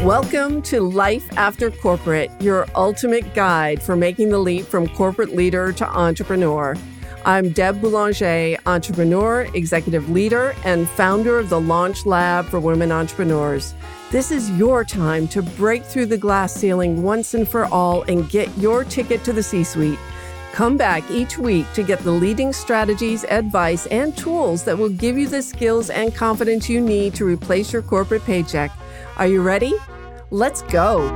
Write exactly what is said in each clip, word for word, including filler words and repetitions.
Welcome to Life After Corporate, your ultimate guide for making the leap from corporate leader to entrepreneur. I'm Deb Boulanger, entrepreneur, executive leader, and founder of the Launch Lab for Women Entrepreneurs. This is your time to break through the glass ceiling once and for all and get your ticket to the C-suite. Come back each week to get the leading strategies, advice, and tools that will give you the skills and confidence you need to replace your corporate paycheck. Are you ready? Let's go.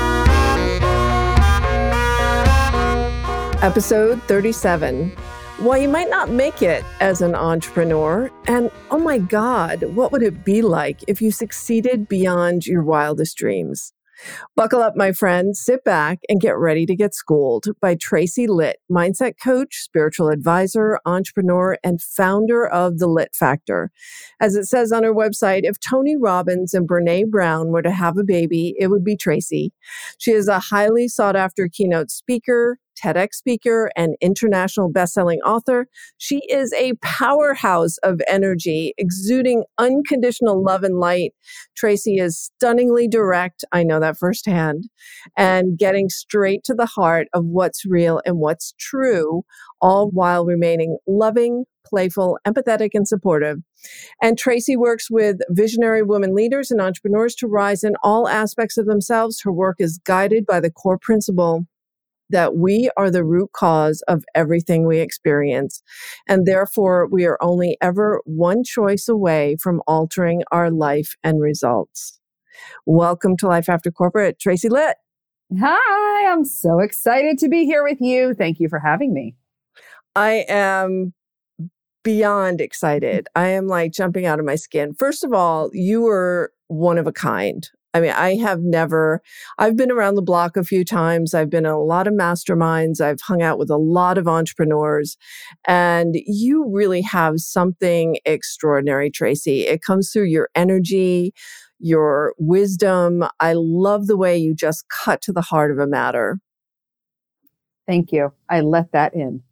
Episode thirty-seven. While you might not make it as an entrepreneur, and oh my God, what would it be like if you succeeded beyond your wildest dreams? Buckle up, my friends, sit back and get ready to get schooled by Tracy Litt, mindset coach, spiritual advisor, entrepreneur, and founder of The Litt Factor. As it says on her website, if Tony Robbins and Brene Brown were to have a baby, it would be Tracy. She is a highly sought after keynote speaker, TEDx speaker, and international best-selling author. She is a powerhouse of energy, exuding unconditional love and light. Tracy is stunningly direct, I know that firsthand, and getting straight to the heart of what's real and what's true, all while remaining loving, playful, empathetic, and supportive. And Tracy works with visionary women leaders and entrepreneurs to rise in all aspects of themselves. Her work is guided by the core principle that we are the root cause of everything we experience, and therefore we are only ever one choice away from altering our life and results. Welcome to Life After Corporate, Tracy Litt. Hi, I'm so excited to be here with you. Thank you for having me. I am beyond excited. I am like jumping out of my skin. First of all, you were one of a kind. I mean, I have never, I've been around the block a few times. I've been in a lot of masterminds. I've hung out with a lot of entrepreneurs, and you really have something extraordinary, Tracy. It comes through your energy, your wisdom. I love the way you just cut to the heart of a matter. Thank you. I let that in.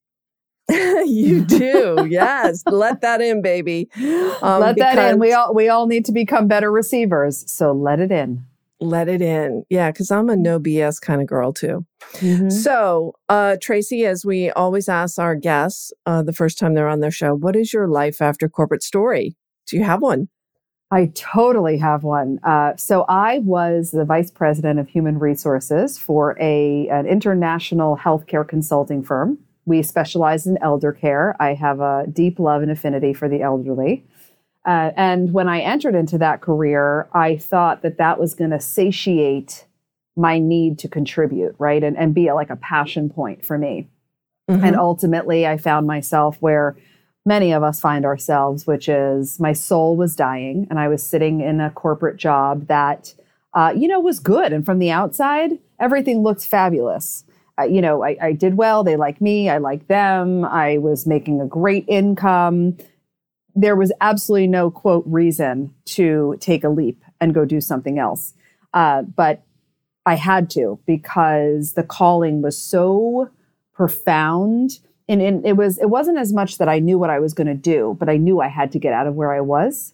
You do. Yes. Let that in, baby. Um, let that in. We all, we all need to become better receivers. So let it in. Let it in. Yeah. Cause I'm a no B S kind of girl too. Mm-hmm. So, uh, Tracy, as we always ask our guests, uh, the first time they're on their show, what is your life after corporate story? Do you have one? I totally have one. Uh, so I was the vice president of human resources for a, an international healthcare consulting firm. We specialize in elder care. I have a deep love and affinity for the elderly. Uh, and when I entered into that career, I thought that that was going to satiate my need to contribute, right? And, and be a, like a passion point for me. Mm-hmm. And ultimately, I found myself where many of us find ourselves, which is my soul was dying. And I was sitting in a corporate job that, uh, you know, was good. And from the outside, everything looked fabulous. Uh, you know, I, I did well. They like me. I like them. I was making a great income. There was absolutely no, quote, reason to take a leap and go do something else. Uh, but I had to, because the calling was so profound. And, and it was, it wasn't as much that I knew what I was going to do, but I knew I had to get out of where I was.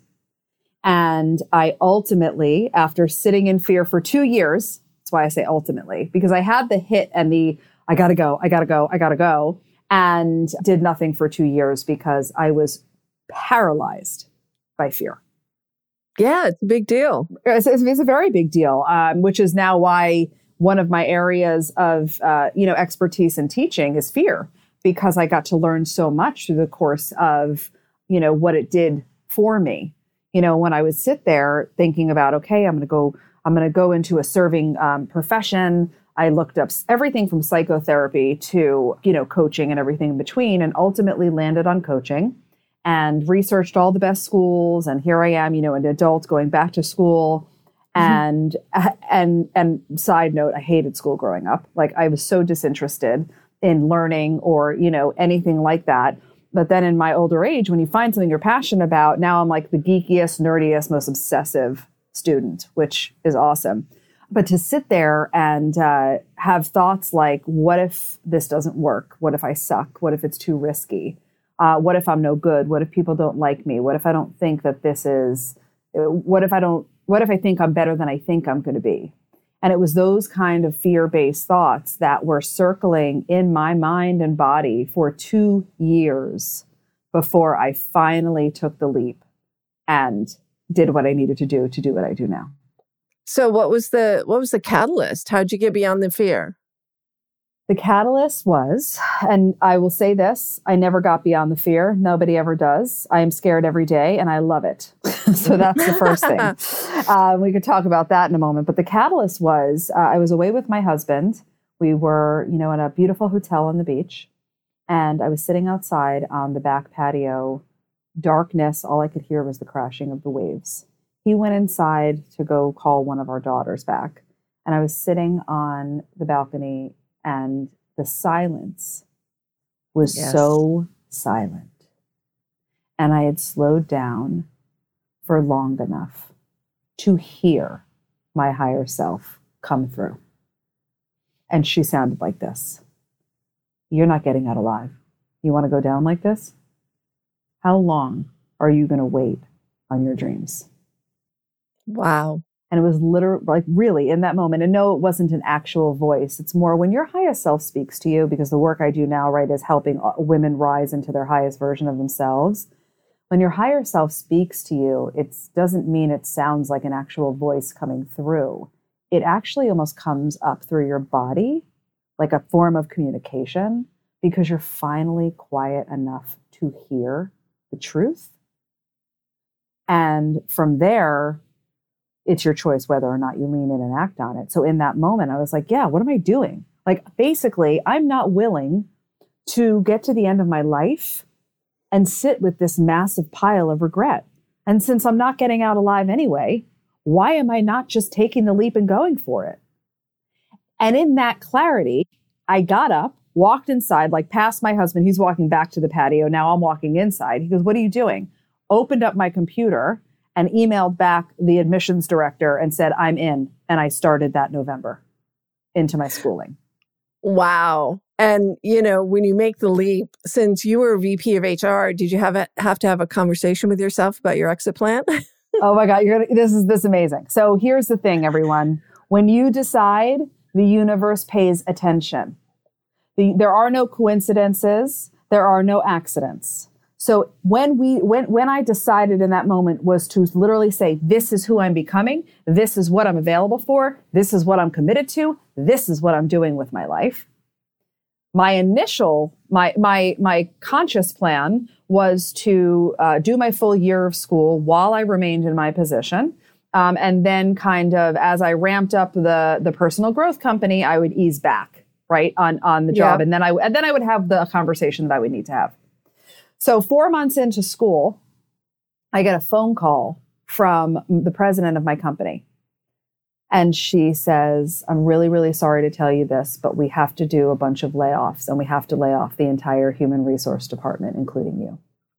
And I ultimately, after sitting in fear for two years, that's why I say ultimately, because I had the hit and the, I gotta go, I gotta go, I gotta go, and did nothing for two years because I was paralyzed by fear. Yeah, it's a big deal. It's, it's a very big deal, um, which is now why one of my areas of, uh, you know, expertise in teaching is fear, because I got to learn so much through the course of, you know, what it did for me. You know, when I would sit there thinking about, okay, I'm going to go I'm going to go into a serving um, profession. I looked up everything from psychotherapy to, you know, coaching and everything in between, and ultimately landed on coaching and researched all the best schools. And here I am, you know, an adult going back to school. And, mm-hmm. and, and side note, I hated school growing up. Like, I was so disinterested in learning or, you know, anything like that. But then in my older age, when you find something you're passionate about, now I'm like the geekiest, nerdiest, most obsessive student, which is awesome. But to sit there and uh, have thoughts like, what if this doesn't work? What if I suck? What if it's too risky? Uh, what if I'm no good? What if people don't like me? What if I don't think that this is, what if I don't what if I think I'm better than I think I'm going to be? And it was those kind of fear-based thoughts that were circling in my mind and body for two years before I finally took the leap and did what I needed to do to do what I do now. So what was the what was the catalyst? How'd you get beyond the fear? The catalyst was, and I will say this, I never got beyond the fear. Nobody ever does. I am scared every day and I love it. So that's the first thing. Uh, we could talk about that in a moment. But the catalyst was, uh, I was away with my husband. We were, you know, in a beautiful hotel on the beach. And I was sitting outside on the back patio, darkness. All I could hear was the crashing of the waves. He went inside to go call one of our daughters back. And I was sitting on the balcony, and the silence was yes. so silent. And I had slowed down for long enough to hear my higher self come through. And she sounded like this. You're not getting out alive. You want to go down like this? How long are you going to wait on your dreams? Wow. And it was literally, like, really in that moment. And no, it wasn't an actual voice. It's more when your highest self speaks to you, because the work I do now, right, is helping women rise into their highest version of themselves. When your higher self speaks to you, it doesn't mean it sounds like an actual voice coming through. It actually almost comes up through your body, like a form of communication, because you're finally quiet enough to hear the truth. And from there, it's your choice whether or not you lean in and act on it. So in that moment, I was like, yeah, what am I doing? Like, basically, I'm not willing to get to the end of my life and sit with this massive pile of regret. And since I'm not getting out alive anyway, why am I not just taking the leap and going for it? And in that clarity, I got up, walked inside, like past my husband. He's walking back to the patio. Now I'm walking inside. He goes, what are you doing? Opened up my computer and emailed back the admissions director and said, I'm in. And I started that November into my schooling. Wow. And, you know, when you make the leap, since you were V P of H R, did you have a, have to have a conversation with yourself about your exit plan? Oh my God, you're gonna, this is this amazing. So here's the thing, everyone. When you decide, the universe pays attention. The, there are no coincidences. There are no accidents. So when we, when, when I decided in that moment was to literally say, this is who I'm becoming. This is what I'm available for. This is what I'm committed to. This is what I'm doing with my life. My initial, my, my, my conscious plan was to uh, do my full year of school while I remained in my position. Um, and then kind of as I ramped up the, the personal growth company, I would ease back, right, on, on the job. Yeah. And then I, and then I would have the conversation that I would need to have. So four months into school, I get a phone call from the president of my company. And she says, I'm really, really sorry to tell you this, but we have to do a bunch of layoffs, and we have to lay off the entire human resource department, including you.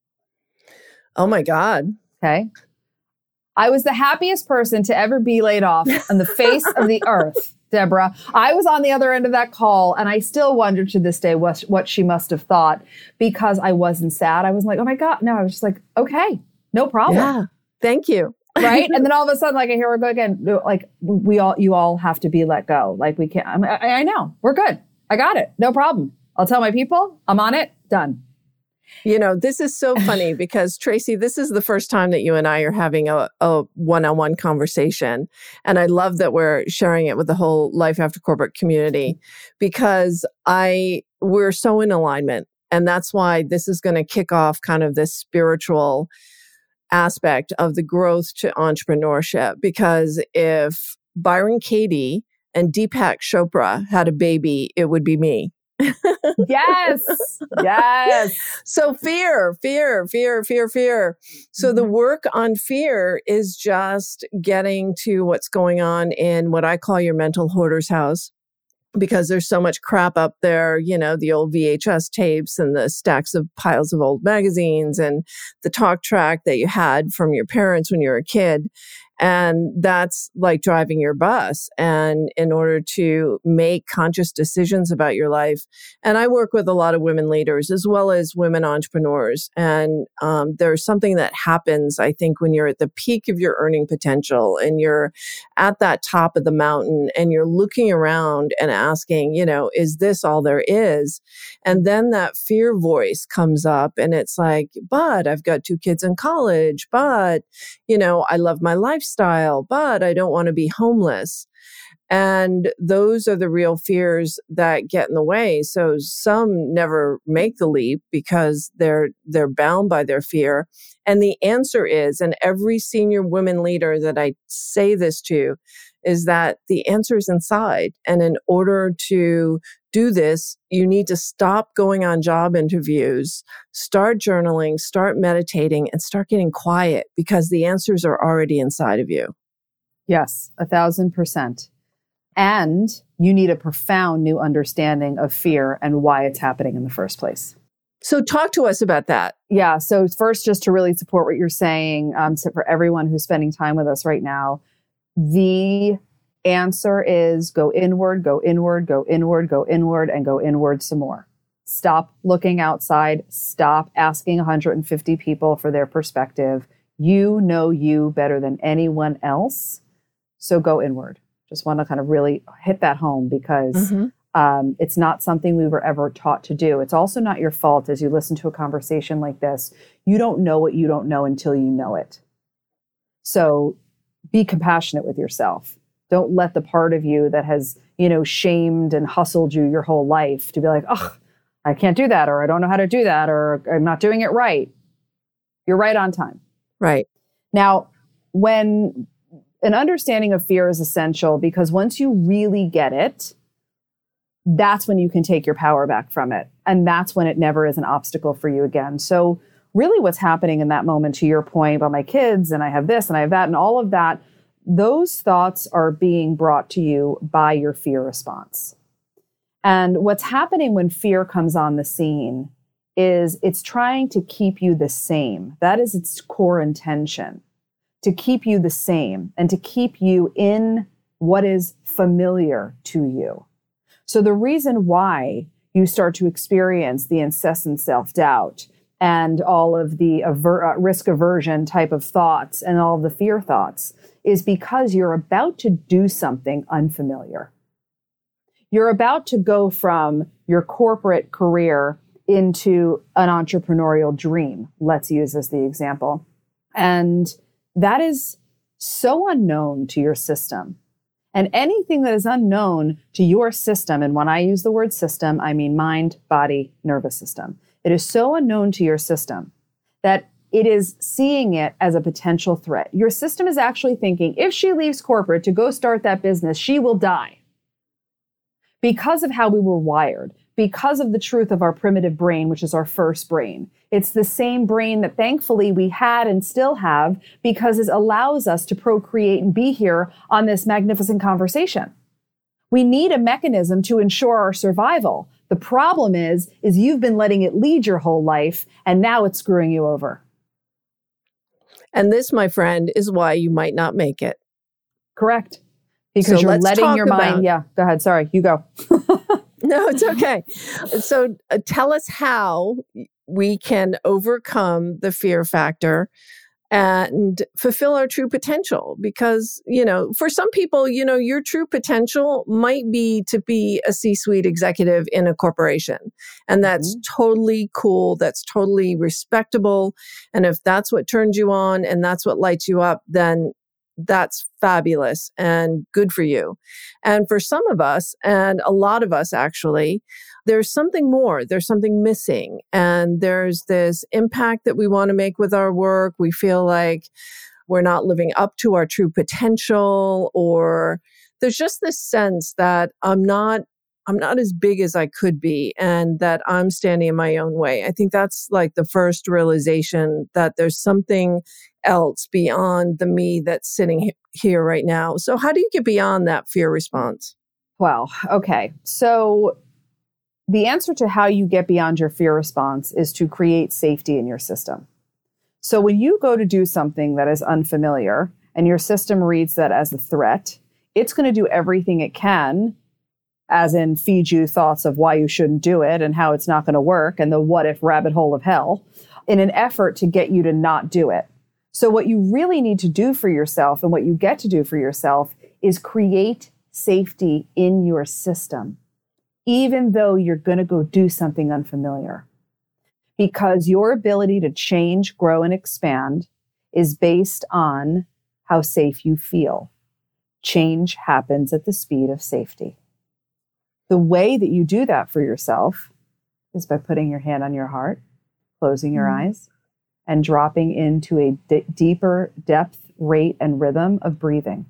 Oh my God. Okay. I was the happiest person to ever be laid off on the face of the earth, Deborah. I was on the other end of that call, and I still wonder to this day what, what she must have thought, because I wasn't sad. I was like, oh my God. No, I was just like, okay, no problem. Yeah. Thank you. Right. And then all of a sudden, like, I hear her go again, like, we all, you all have to be let go. Like, we can't, I, I know, we're good. I got it. No problem. I'll tell my people, I'm on it. Done. You know, this is so funny because, Tracy, this is the first time that you and I are having a, a one-on-one conversation. And I love that we're sharing it with the whole Life After Corporate community, because I we're so in alignment. And that's why this is going to kick off kind of this spiritual aspect of the growth to entrepreneurship. Because if Byron Katie and Deepak Chopra had a baby, it would be me. Yes. Yes. So fear, fear, fear, fear, fear. So mm-hmm. the work on fear is just getting to what's going on in what I call your mental hoarder's house, because there's so much crap up there, you know, the old V H S tapes and the stacks of piles of old magazines and the talk track that you had from your parents when you were a kid. And that's like driving your bus. And in order to make conscious decisions about your life, and I work with a lot of women leaders as well as women entrepreneurs. And um, there's something that happens, I think, when you're at the peak of your earning potential and you're at that top of the mountain and you're looking around and asking, you know, is this all there is? And then that fear voice comes up and it's like, but I've got two kids in college, but, you know, I love my lifestyle, but I don't want to be homeless. And those are the real fears that get in the way. So some never make the leap because they're they're bound by their fear. And the answer is, and every senior women leader that I say this to, is that the answer is inside. And in order to do this, you need to stop going on job interviews, start journaling, start meditating, and start getting quiet because the answers are already inside of you. Yes, a thousand percent. And you need a profound new understanding of fear and why it's happening in the first place. So talk to us about that. Yeah. So first, just to really support what you're saying, um, so for everyone who's spending time with us right now, the answer is go inward, go inward, go inward, go inward, and go inward some more. Stop looking outside. Stop asking one hundred fifty people for their perspective. You know you better than anyone else. So go inward. Just want to kind of really hit that home because mm-hmm. um, it's not something we were ever taught to do. It's also not your fault as you listen to a conversation like this. You don't know what you don't know until you know it. So be compassionate with yourself. Don't let the part of you that has, you know, shamed and hustled you your whole life to be like, oh, I can't do that, or I don't know how to do that, or I'm not doing it right. You're right on time. Right. Now, when an understanding of fear is essential because once you really get it, that's when you can take your power back from it. And that's when it never is an obstacle for you again. So really what's happening in that moment, to your point about my kids, and I have this and I have that and all of that, those thoughts are being brought to you by your fear response. And what's happening when fear comes on the scene is it's trying to keep you the same. That is its core intention. To keep you the same and to keep you in what is familiar to you. So the reason why you start to experience the incessant self-doubt and all of the aver- uh, risk aversion type of thoughts and all of the fear thoughts is because you're about to do something unfamiliar. You're about to go from your corporate career into an entrepreneurial dream. Let's use as the example. And that is so unknown to your system. And anything that is unknown to your system, and when I use the word system, I mean mind, body, nervous system. It is so unknown to your system that it is seeing it as a potential threat. Your system is actually thinking, if she leaves corporate to go start that business, she will die. Because of how we were wired, because of the truth of our primitive brain, which is our first brain. It's the same brain that thankfully we had and still have because it allows us to procreate and be here on this magnificent conversation. We need a mechanism to ensure our survival. The problem is, is you've been letting it lead your whole life and now it's screwing you over. And this, my friend, is why you might not make it. Correct. Because so you're letting your about, mind, yeah, go ahead. Sorry, you go. No, it's okay. So uh, tell us how we can overcome the fear factor and fulfill our true potential. Because, you know, for some people, you know, your true potential might be to be a C-suite executive in a corporation. And that's mm-hmm. totally cool. That's totally respectable. And if that's what turns you on and that's what lights you up, then that's fabulous and good for you. And for some of us, and a lot of us actually, there's something more, there's something missing. And there's this impact that we want to make with our work. We feel like we're not living up to our true potential, or there's just this sense that I'm not I'm not as big as I could be and that I'm standing in my own way. I think that's like the first realization that there's something else beyond the me that's sitting he- here right now. So how do you get beyond that fear response? Well, okay. So the answer to how you get beyond your fear response is to create safety in your system. So when you go to do something that is unfamiliar and your system reads that as a threat, it's going to do everything it can, as in feed you thoughts of why you shouldn't do it and how it's not going to work and the what if rabbit hole of hell, in an effort to get you to not do it. So what you really need to do for yourself and what you get to do for yourself is create safety in your system, even though you're going to go do something unfamiliar. Because your ability to change, grow, and expand is based on how safe you feel. Change happens at the speed of safety. The way that you do that for yourself is by putting your hand on your heart, closing your mm-hmm. eyes, and dropping into a d- deeper depth, rate, and rhythm of breathing.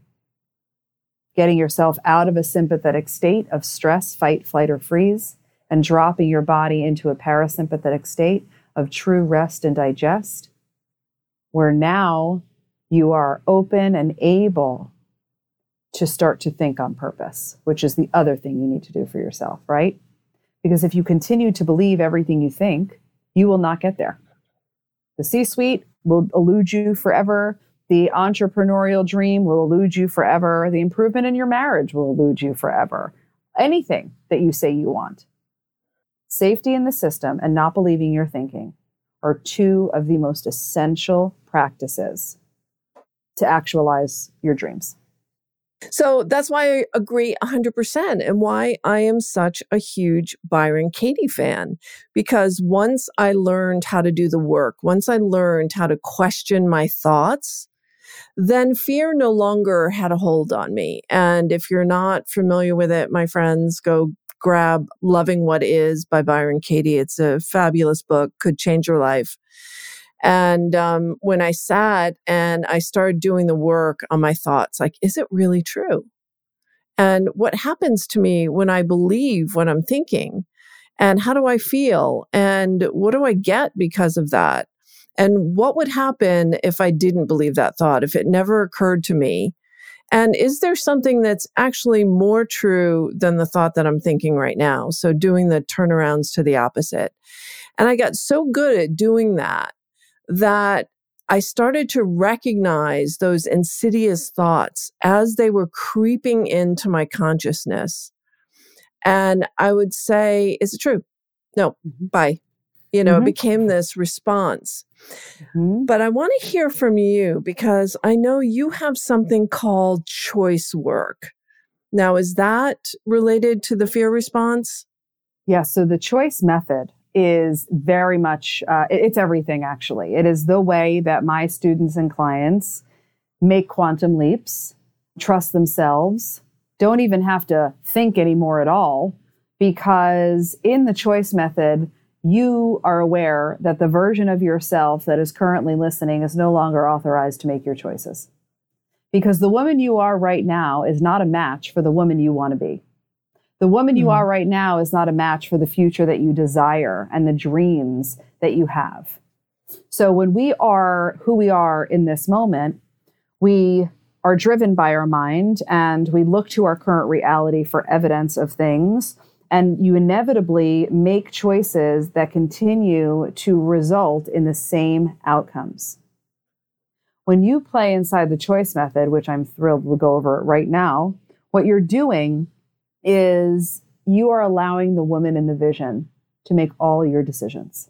Getting yourself out of a sympathetic state of stress, fight, flight, or freeze, and dropping your body into a parasympathetic state of true rest and digest, where now you are open and able to start to think on purpose, which is the other thing you need to do for yourself, right? Because if you continue to believe everything you think, you will not get there. The C-suite will elude you forever. The entrepreneurial dream will elude you forever. The improvement in your marriage will elude you forever. Anything that you say you want. Safety in the system and not believing your thinking are two of the most essential practices to actualize your dreams. So that's why I agree one hundred percent and why I am such a huge Byron Katie fan. Because once I learned how to do the work, once I learned how to question my thoughts, then fear no longer had a hold on me. And if you're not familiar with it, my friends, go grab Loving What Is by Byron Katie. It's a fabulous book, could change your life. And um, when I sat and I started doing the work on my thoughts, like, is it really true? And what happens to me when I believe what I'm thinking? And how do I feel? And what do I get because of that? And what would happen if I didn't believe that thought, if it never occurred to me? And is there something that's actually more true than the thought that I'm thinking right now? So doing the turnarounds to the opposite. And I got so good at doing that, that I started to recognize those insidious thoughts as they were creeping into my consciousness. And I would say, is it true? No, mm-hmm. bye. You know, mm-hmm. it became this response. Mm-hmm. But I want to hear from you because I know you have something called choice work. Now, is that related to the fear response? Yeah, so the choice method is very much, uh, it's everything actually. It is the way that my students and clients make quantum leaps, trust themselves, don't even have to think anymore at all, because in the choice method, you are aware that the version of yourself that is currently listening is no longer authorized to make your choices. Because the woman you are right now is not a match for the woman you want to be. The woman you are right now is not a match for the future that you desire and the dreams that you have. So when we are who we are in this moment, we are driven by our mind and we look to our current reality for evidence of things. And you inevitably make choices that continue to result in the same outcomes. When you play inside the choice method, which I'm thrilled we'll go over right now, what you're doing is you are allowing the woman in the vision to make all your decisions.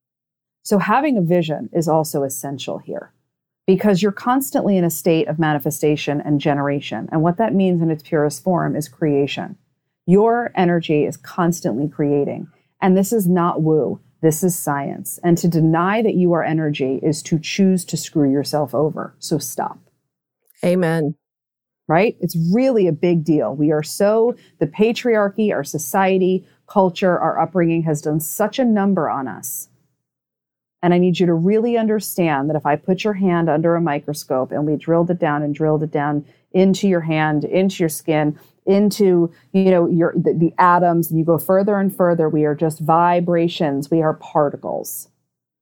So having a vision is also essential here because you're constantly in a state of manifestation and generation. And what that means in its purest form is creation. Your energy is constantly creating. And this is not woo. This is science. And to deny that you are energy is to choose to screw yourself over. So stop. Amen. Right? It's really a big deal. We are so, the patriarchy, our society, culture, our upbringing has done such a number on us. And I need you to really understand that if I put your hand under a microscope and we drilled it down and drilled it down into your hand, into your skin, into, you know, your the, the atoms, and you go further and further, we are just vibrations. We are particles.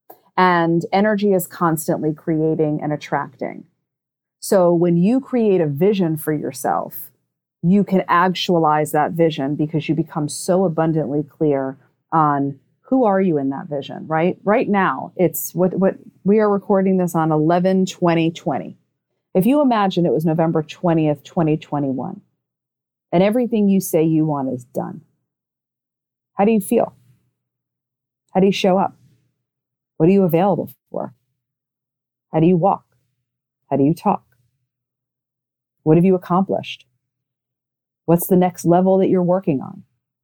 And energy is constantly creating and attracting. So when you create a vision for yourself, you can actualize that vision because you become so abundantly clear on who are you in that vision, right? Right now, it's what, what we are recording this on eleven twenty twenty. If you imagine it was November twentieth, twenty twenty-one, and everything you say you want is done, how do you feel? How do you show up? What are you available for? How do you walk? How do you talk? What have you accomplished? What's the next level that you're working on?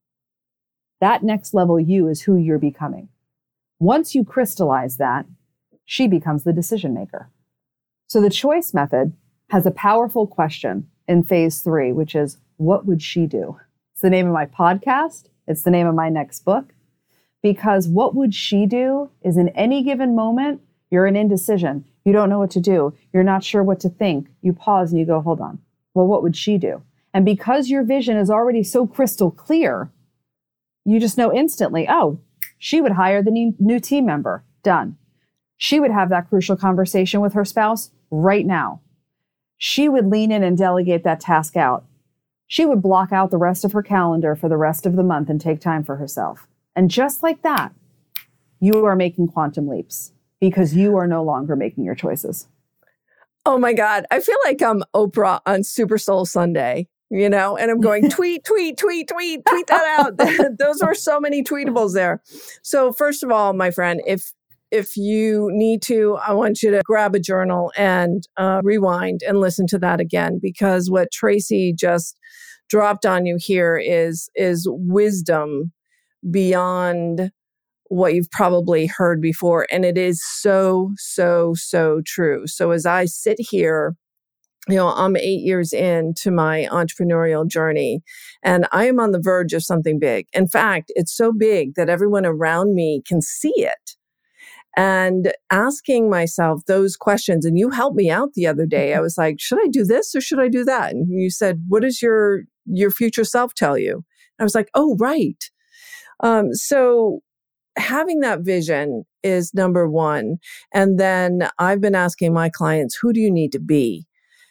That next level you is who you're becoming. Once you crystallize that, she becomes the decision maker. So the choice method has a powerful question in phase three, which is, what would she do? It's the name of my podcast. It's the name of my next book. Because what would she do is, in any given moment, you're in indecision. You don't know what to do. You're not sure what to think. You pause and you go, hold on. Well, what would she do? And because your vision is already so crystal clear, you just know instantly, oh, she would hire the new, new team member. Done. She would have that crucial conversation with her spouse right now. She would lean in and delegate that task out. She would block out the rest of her calendar for the rest of the month and take time for herself. And just like that, you are making quantum leaps because you are no longer making your choices. Oh my God. I feel like I'm Oprah on Super Soul Sunday, you know, and I'm going tweet, tweet, tweet, tweet, tweet that out. Those are so many tweetables there. So first of all, my friend, if if you need to, I want you to grab a journal and uh, rewind and listen to that again, because what Tracy just dropped on you here is is wisdom beyond what you've probably heard before. And it is so, so, so true. So as I sit here, you know, I'm eight years into my entrepreneurial journey, and I am on the verge of something big. In fact, it's so big that everyone around me can see it. And asking myself those questions, and you helped me out the other day. I was like, should I do this or should I do that? And you said, what does your, your future self tell you? And I was like, oh, right. Um, so having that vision is number one. And then I've been asking my clients, who do you need to be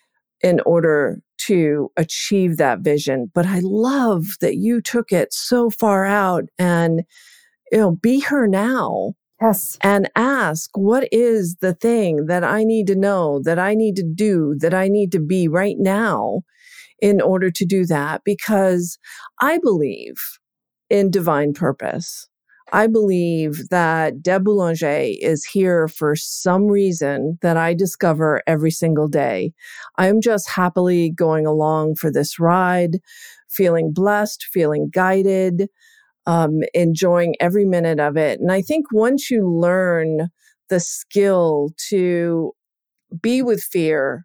in order to achieve that vision? But I love that you took it so far out and, you know, be her now. Yes. And ask, what is the thing that I need to know, that I need to do, that I need to be right now in order to do that? Because I believe in divine purpose. I believe that Deb Boulanger is here for some reason that I discover every single day. I'm just happily going along for this ride, feeling blessed, feeling guided, um, enjoying every minute of it. And I think once you learn the skill to be with fear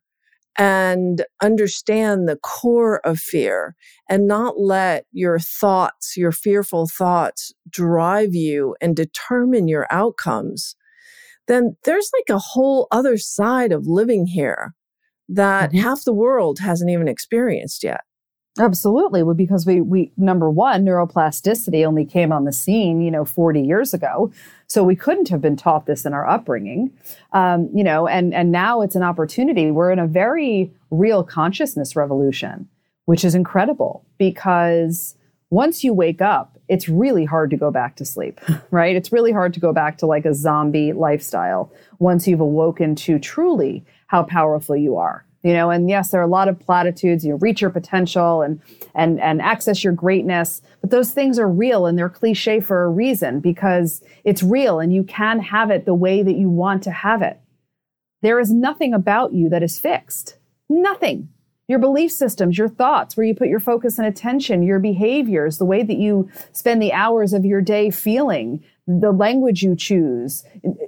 and understand the core of fear and not let your thoughts, your fearful thoughts drive you and determine your outcomes, then there's like a whole other side of living here that mm-hmm. half the world hasn't even experienced yet. Absolutely. Well, because we, we, number one, neuroplasticity only came on the scene, you know, forty years ago. So we couldn't have been taught this in our upbringing, um, you know, and, and now it's an opportunity. We're in a very real consciousness revolution, which is incredible because once you wake up, it's really hard to go back to sleep, right? It's really hard to go back to like a zombie lifestyle once you've awoken to truly how powerful you are. You know, and yes, there are a lot of platitudes, you know, reach your potential and and and access your greatness. But those things are real and they're cliche for a reason because it's real and you can have it the way that you want to have it. There is nothing about you that is fixed. Nothing. Your belief systems, your thoughts, where you put your focus and attention, your behaviors, the way that you spend the hours of your day feeling, the language you choose,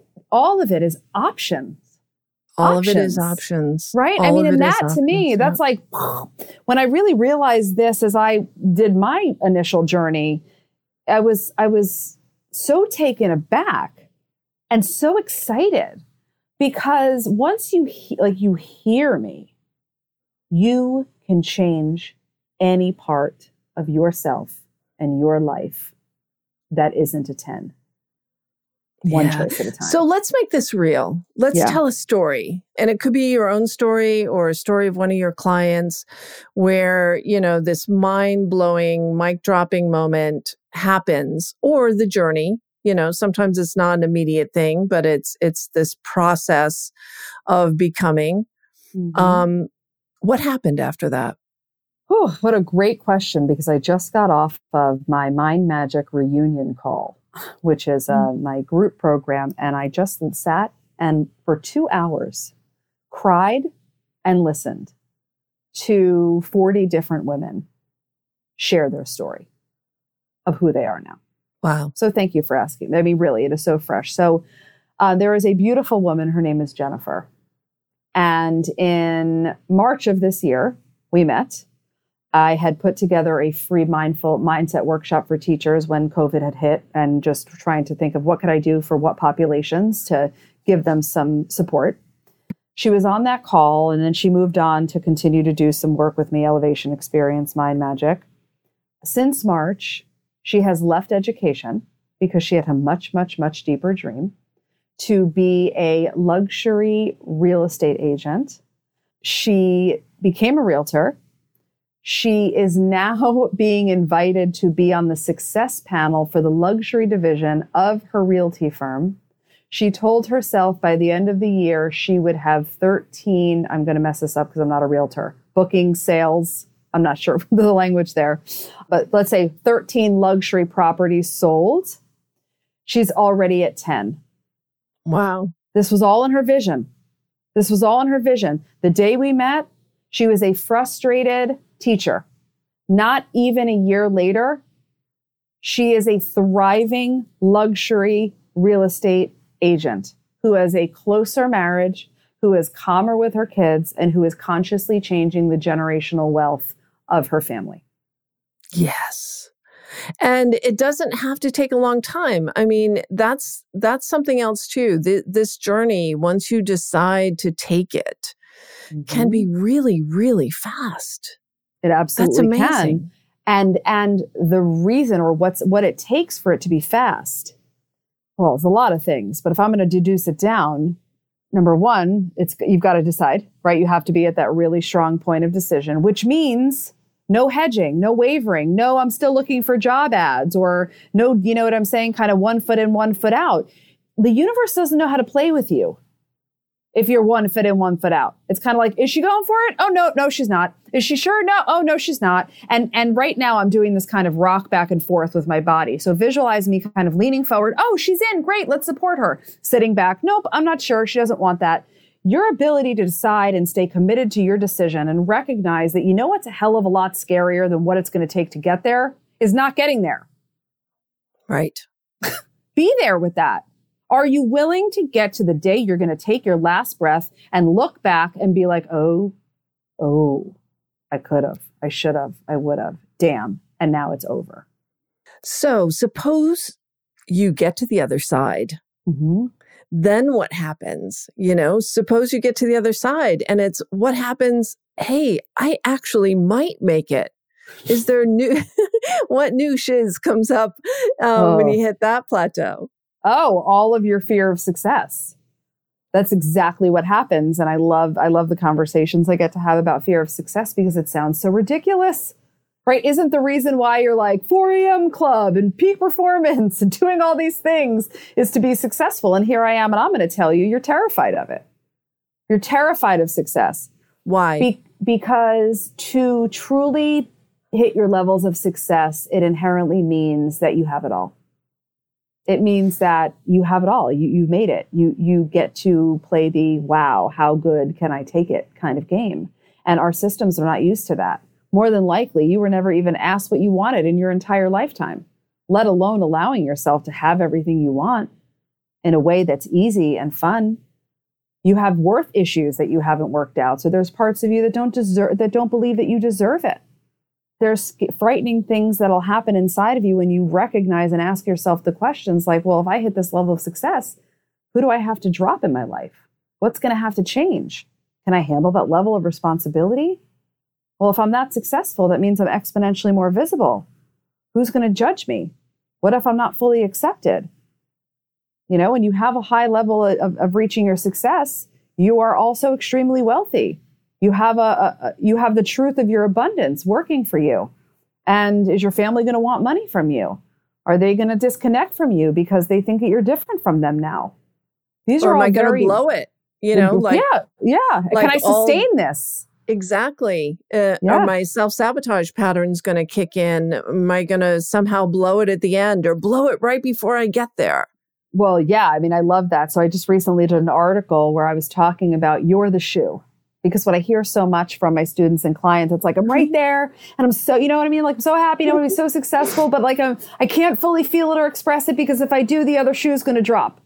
all of it is options. All Options, of it is options. Right? All I mean, and that options, to me, yeah. that's like, when I really realized this as I did my initial journey, I was, I was so taken aback and so excited because once you, he- like you hear me, you can change any part of yourself and your life that isn't a ten. One Yeah. choice at a time. So let's make this real. Let's Yeah. tell a story. And it could be your own story or a story of one of your clients where, you know, this mind-blowing, mic-dropping moment happens, or the journey. You know, sometimes it's not an immediate thing, but it's it's this process of becoming. Mm-hmm. Um, what happened after that? Oh, what a great question, because I just got off of my Mind Magic reunion call, which is uh, mm-hmm. my group program. And I just sat and for two hours cried and listened to forty different women share their story of who they are now. Wow. So thank you for asking. I mean, really, it is so fresh. So uh, there is a beautiful woman. Her name is Jennifer. And in March of this year, we met. I had put together a free mindful mindset workshop for teachers when COVID had hit, and just trying to think of what could I do for what populations to give them some support. She was on that call, and then she moved on to continue to do some work with me, Elevation Experience, Mind Magic. Since March, she has left education because she had a much, much, much deeper dream to be a luxury real estate agent. She became a realtor. She is now being invited to be on the success panel for the luxury division of her realty firm. She told herself by the end of the year, she would have thirteen, I'm going to mess this up because I'm not a realtor, booking sales. I'm not sure the language there, but let's say thirteen luxury properties sold. She's already at ten. Wow. This was all in her vision. This was all in her vision. The day we met, she was a frustrated teacher. Not even a year later, she is a thriving luxury real estate agent who has a closer marriage, who is calmer with her kids, and who is consciously changing the generational wealth of her family. Yes. And it doesn't have to take a long time. I mean, that's that's something else too. Th- this journey, once you decide to take it, mm-hmm. can be really, really fast. It absolutely That's amazing. Can. And and the reason, or what's what it takes for it to be fast, well, it's a lot of things. But if I'm going to deduce it down, number one, it's you've got to decide, right? You have to be at that really strong point of decision, which means no hedging, no wavering, no, I'm still looking for job ads, or no, you know what I'm saying, kind of one foot in, one foot out. The universe doesn't know how to play with you if you're one foot in, one foot out. It's kind of like, is she going for it? Oh, no, no, she's not. Is she sure? No. Oh, no, she's not. And and right now I'm doing this kind of rock back and forth with my body. So visualize me kind of leaning forward. Oh, she's in. Great. Let's support her. Sitting back. Nope, I'm not sure. She doesn't want that. Your ability to decide and stay committed to your decision and recognize that, you know what's a hell of a lot scarier than what it's going to take to get there is not getting there. Right. Be there with that. Are you willing to get to the day you're going to take your last breath and look back and be like, oh, oh, I could have, I should have, I would have, damn, and now it's over. So suppose you get to the other side. Mm-hmm. Then what happens? You know, suppose you get to the other side and it's what happens? Hey, I actually might make it. Is there new, what new shiz comes up um, oh. when you hit that plateau? Oh, all of your fear of success. That's exactly what happens. And I love, I love the conversations I get to have about fear of success because it sounds so ridiculous, right? Isn't the reason why you're like four a.m. club and peak performance and doing all these things is to be successful. And here I am, and I'm going to tell you, you're terrified of it. You're terrified of success. Why? Be- because to truly hit your levels of success, it inherently means that you have it all. It means that you have it all. You you made it. You you get to play the wow, how good can I take it kind of game. And our systems are not used to that. More than likely, you were never even asked what you wanted in your entire lifetime, let alone allowing yourself to have everything you want in a way that's easy and fun. You have worth issues that you haven't worked out. So there's parts of you that don't deserve, that don't believe that you deserve it. There's frightening things that'll happen inside of you when you recognize and ask yourself the questions like, well, if I hit this level of success, who do I have to drop in my life? What's going to have to change? Can I handle that level of responsibility? Well, if I'm not successful, that means I'm exponentially more visible. Who's going to judge me? What if I'm not fully accepted? You know, when you have a high level of, of reaching your success, you are also extremely wealthy. You have a, a you have the truth of your abundance working for you. And is your family going to want money from you? Are they going to disconnect from you because they think that you're different from them now? These or are am all I going to very, blow it? You know, like, yeah, yeah. like Can I sustain all, this? Exactly. Uh, yeah. Are my self-sabotage patterns going to kick in? Am I going to somehow blow it at the end or blow it right before I get there? Well, yeah. I mean, I love that. So I just recently did an article where I was talking about you're the shoe. Because what I hear so much from my students and clients, it's like, I'm right there and I'm so, you know what I mean? Like, I'm so happy, you know, I'm so successful, but like, I'm, I can't fully feel it or express it because if I do, the other shoe is going to drop.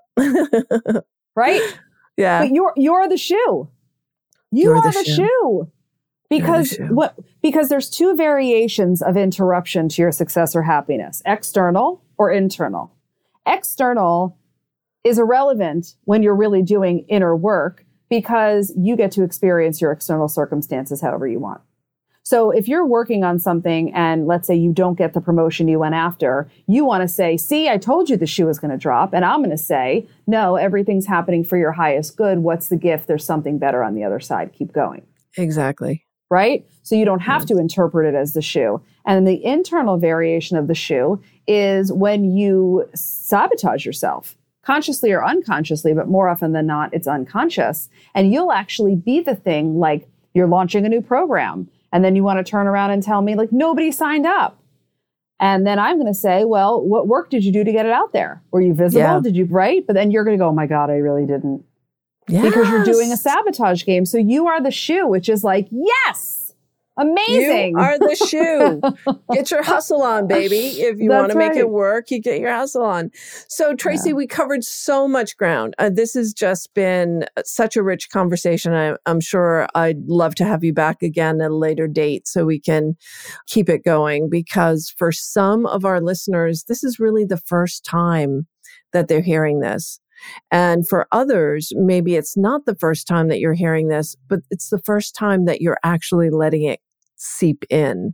Right? Yeah. But you're, you're the shoe. You you're are the, the shoe. shoe. Because the shoe. what, because there's two variations of interruption to your success or happiness, external or internal. External is irrelevant when you're really doing inner work, because you get to experience your external circumstances however you want. So if you're working on something and let's say you don't get the promotion you went after, you want to say, see, I told you the shoe was going to drop. And I'm going to say, no, everything's happening for your highest good. What's the gift? There's something better on the other side. Keep going. Exactly. Right? So you don't have yes. to interpret it as the shoe. And the internal variation of the shoe is when you sabotage yourself. Consciously or unconsciously, but more often than not, it's unconscious. And you'll actually be the thing, like you're launching a new program. And then you want to turn around and tell me, like, nobody signed up. And then I'm going to say, well, what work did you do to get it out there? Were you visible? Yeah. Did you write? But then you're going to go, oh my God, I really didn't. Yes. Because you're doing a sabotage game. So you are the shoe, which is like, yes. Amazing. You are the shoe. Get your hustle on, baby. If you want to make right. it work, you get your hustle on. So, Tracy, yeah. we covered so much ground. Uh, this has just been such a rich conversation. I, I'm sure I'd love to have you back again at a later date so we can keep it going, because for some of our listeners, this is really the first time that they're hearing this. And for others, maybe it's not the first time that you're hearing this, but it's the first time that you're actually letting it seep in.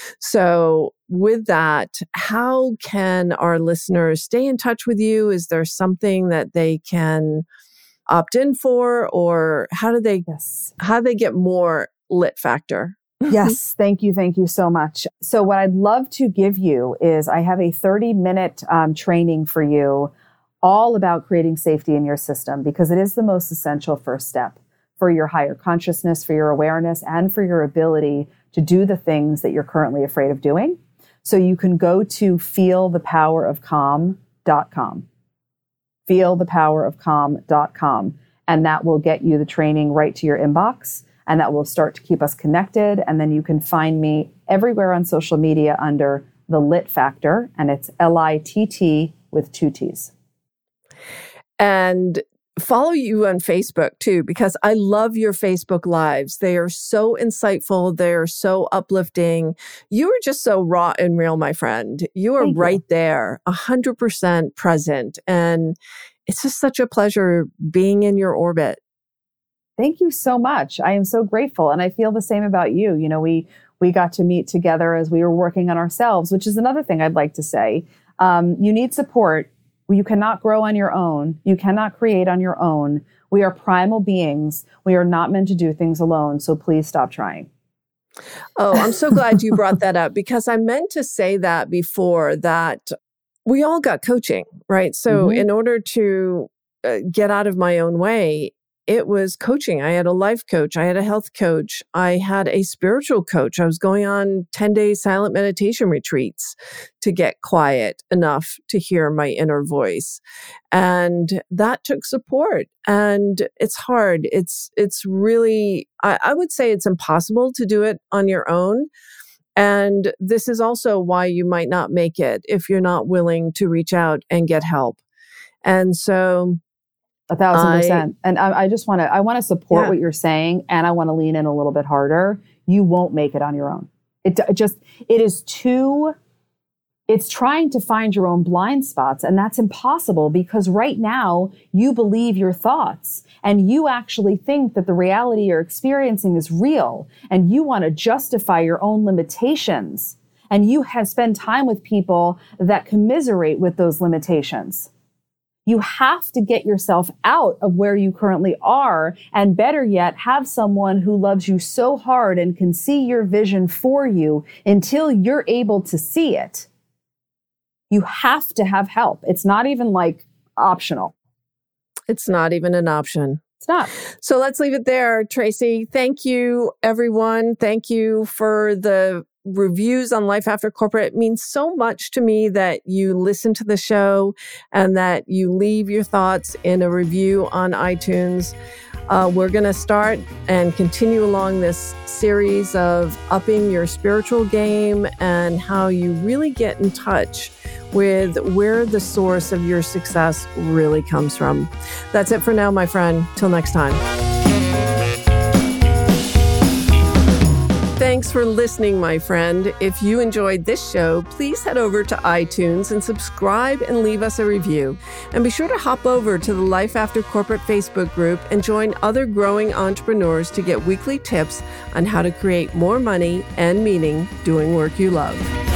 So with that, how can our listeners stay in touch with you? Is there something that they can opt in for, or how do they, yes. how do they get more Lit Factor? Yes. Thank you. Thank you so much. So what I'd love to give you is I have a thirty minute um, training for you all about creating safety in your system, because it is the most essential first step for your higher consciousness, for your awareness, and for your ability to do the things that you're currently afraid of doing. So you can go to feel the power of calm dot com. feel the power of calm dot com. And that will get you the training right to your inbox. And that will start to keep us connected. And then you can find me everywhere on social media under The Lit Factor. And it's L I T T with two T's. And follow you on Facebook too, because I love your Facebook lives. They are so insightful. They are so uplifting. You are just so raw and real, my friend. You are Thank right you. there, one hundred percent present. And it's just such a pleasure being in your orbit. Thank you so much. I am so grateful. And I feel the same about you. You know, we we got to meet together as we were working on ourselves, which is another thing I'd like to say. Um, you need support. You cannot grow on your own. You cannot create on your own. We are primal beings. We are not meant to do things alone. So please stop trying. Oh, I'm so glad you brought that up, because I meant to say that before, that we all got coaching, right? So mm-hmm. in order to uh, get out of my own way, it was coaching. I had a life coach. I had a health coach. I had a spiritual coach. I was going on ten day silent meditation retreats to get quiet enough to hear my inner voice. And that took support. And it's hard. It's, it's really, I, I would say it's impossible to do it on your own. And this is also why you might not make it if you're not willing to reach out and get help. And so A thousand percent. I, and I, I just want to, I want to support yeah. what you're saying. And I want to lean in a little bit harder. You won't make it on your own. It, it just, it is too, it's trying to find your own blind spots. And that's impossible, because right now you believe your thoughts and you actually think that the reality you're experiencing is real. And you want to justify your own limitations. And you have spent time with people that commiserate with those limitations. You have to get yourself out of where you currently are, and better yet, have someone who loves you so hard and can see your vision for you until you're able to see it. You have to have help. It's not even like optional. It's not even an option. It's not. So let's leave it there, Tracy. Thank you, everyone. Thank you for the reviews on Life After Corporate. It means so much to me that you listen to the show and that you leave your thoughts in a review on iTunes. Uh, we're going to start and continue along this series of upping your spiritual game and how you really get in touch with where the source of your success really comes from. That's it for now, my friend. Till next time. Thanks for listening, my friend. If you enjoyed this show, please head over to iTunes and subscribe and leave us a review. And be sure to hop over to the Life After Corporate Facebook group and join other growing entrepreneurs to get weekly tips on how to create more money and meaning doing work you love.